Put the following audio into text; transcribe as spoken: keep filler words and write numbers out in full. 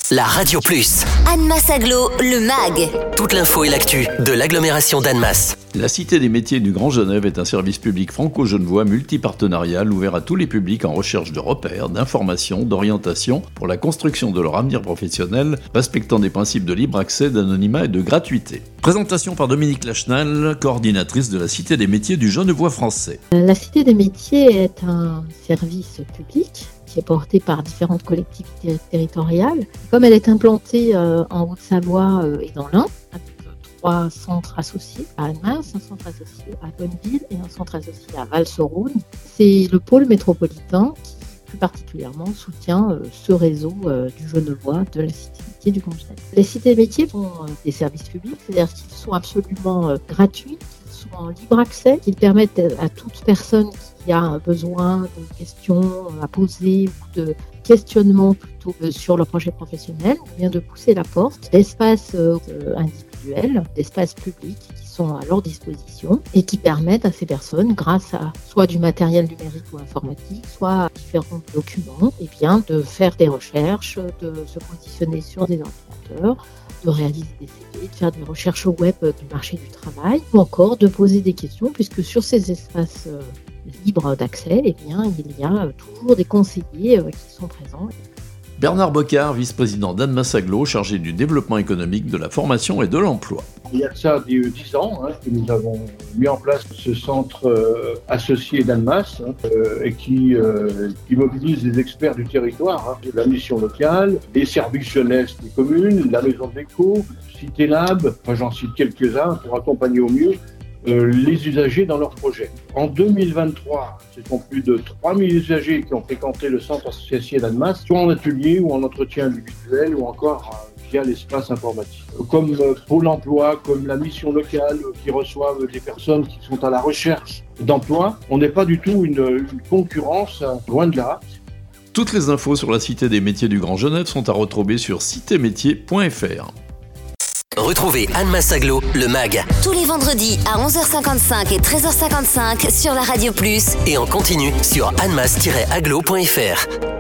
la Radio Plus. Annemasse Agglo, le mag. Toute l'info et l'actu de l'agglomération d'Annemasse. La Cité des métiers du Grand Genève est un service public franco-genevois multipartenarial ouvert à tous les publics en recherche de repères, d'informations, d'orientation pour la construction de leur avenir professionnel, respectant des principes de libre accès, d'anonymat et de gratuité. Présentation par Dominique Lachenal, coordinatrice de la Cité des métiers du Genevois français. La Cité des métiers est un service public qui est portée par différentes collectivités territoriales. Comme elle est implantée euh, en Haute-Savoie euh, et dans l'Ain, avec trois centres associés à Annemasse, un centre associé à Bonneville et un centre associé à Val-sur-Rhône, c'est le pôle métropolitain qui plus particulièrement soutient euh, ce réseau euh, du Genevois de la Cité des métiers du Grand Genève. Les cités métiers sont euh, des services publics, c'est-à-dire qu'ils sont absolument euh, gratuits, qu'ils sont en libre accès, qu'ils permettent à toute personne qui a besoin de questions à poser ou de questionnements plutôt sur leur projet professionnel, bien de pousser la porte d'espaces euh, individuels, d'espaces publics qui sont à leur disposition et qui permettent à ces personnes, grâce à soit du matériel numérique ou informatique, soit à différents documents, et bien de faire des recherches, de se positionner sur des ordinateurs, de réaliser des C V, de faire des recherches au web du marché du travail, ou encore de poser des questions, puisque sur ces espaces euh, libres d'accès, eh bien, il y a toujours des conseillers euh, qui sont présents. Bernard Bocard, vice-président d'Annemasse Agglo, chargé du développement économique, de la formation et de l'emploi. Il y a de ça dix ans hein, que nous avons mis en place ce centre euh, associé d'Annemasse hein, euh, et qui, euh, qui mobilise les experts du territoire, hein, la mission locale, les services jeunesse des communes, la maison de l'éco, Cité Lab, enfin, j'en cite quelques-uns pour accompagner au mieux euh, les usagers dans leurs projets. En deux mille vingt-trois, ce sont plus de trois mille usagers qui ont fréquenté le centre associé d'Annemasse, soit en atelier ou en entretien individuel ou encore euh, via l'espace informatique. Comme euh, Pôle emploi, comme la mission locale euh, qui reçoivent des personnes qui sont à la recherche d'emploi, on n'est pas du tout une, une concurrence, euh, loin de là. Toutes les infos sur la Cité des métiers du Grand Genève sont à retrouver sur cité métiers point f r. Retrouvez Annemasse Agglo, le mag. Tous les vendredis à onze heures cinquante-cinq et treize heures cinquante-cinq sur la Radio Plus. Et en continu sur annemasse tiret agglo point f r.